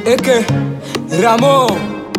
Eke, Ramo,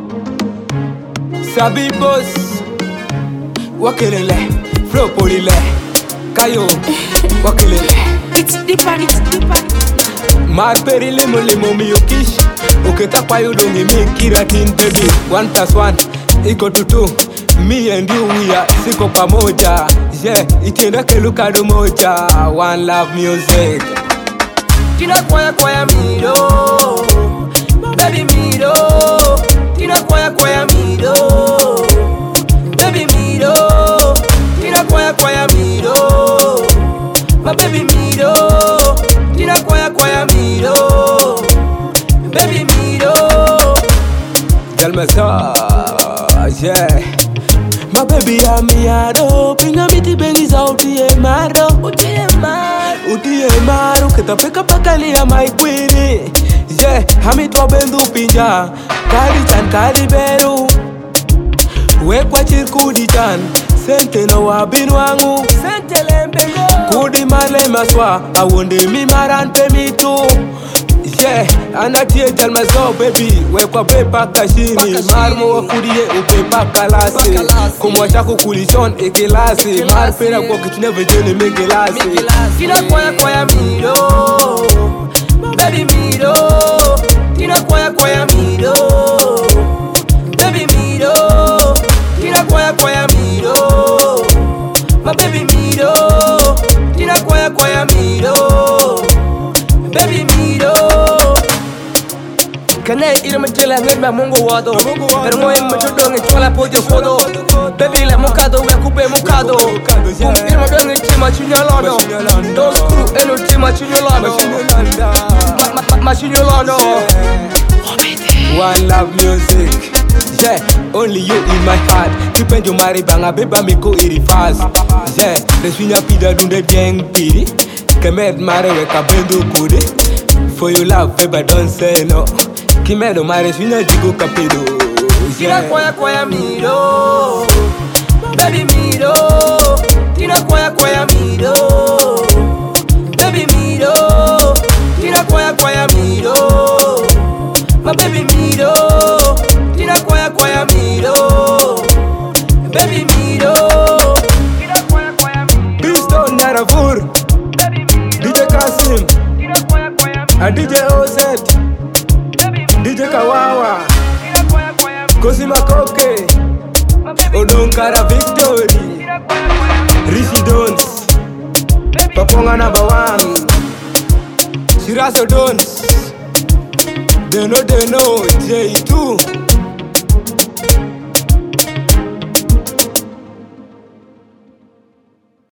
Sabi Boss, Wakelele, Flo Polile, Kayo, Wakelele. It's deeper. Mar perile mo mi yokish. Oketa kwa yudongi mi kiratin baby. 1+1 equal to 2. Me and you we are siko pamoja. Yeah, itienda kelukado moja. One love music. Tina kwaya mido, baby mido. Tina kwaya mido, baby mido. Tina kwaya mido, my baby mido. Tina kwaya mido, baby mido. Dalmasa, yeah. My baby amiado, pinga miti bengi za utie maro. Utie maru, keta peka pakali ya my queenie. Yeah, hamitwa bendu pinja. Kali chan kali beru. Wekwa chirkudi chan. Sente no wabin wangu. Sente lembengo. Kudi marle maswa. Awonde mi maran pe mi tu. Yeah, anatie jalmazo baby. Wekwa pepa kashini. Marmo wakudie upepa kalasi. Kumwacha kukulishon ekelasi. Mar pera kwa kitune vejene megelasi. Tina kwaya mido, baby mido. Tina kwaya mido, baby mido. Tina kwaya mido, my baby mido. Tina kwaya mido, baby mido. Kana ila mchela ngeba mungu wado. Pero moyo mchodo ngechola pojo kodo. Baby la mukado we kupe mukado. Ila mchodo ngetima chinyalono. Don't screw eno tima chinyalono. Machinyalono. One love music. Yeah, only you in my heart. Depend you marry banga beba miko iri fast. Yeah, the swinya pida dunde gang piri. Kemed mare we kabendo kude. For your love, baby, don't say no. Kimedo mare swinya jigo kapedo. Tina kwaya mido, baby mido. Tina kwaya mido, baby mido. Tina kwaya mido, my baby mido. Tina kwaya mido, baby mido. Piston Darafur, DJ Kasim, a DJ Ozet, DJ Kawawa, Cosima Koke, Odonkara Victory, Rishi Dons, Paponga #1, Shiraso Dons, they know, J2.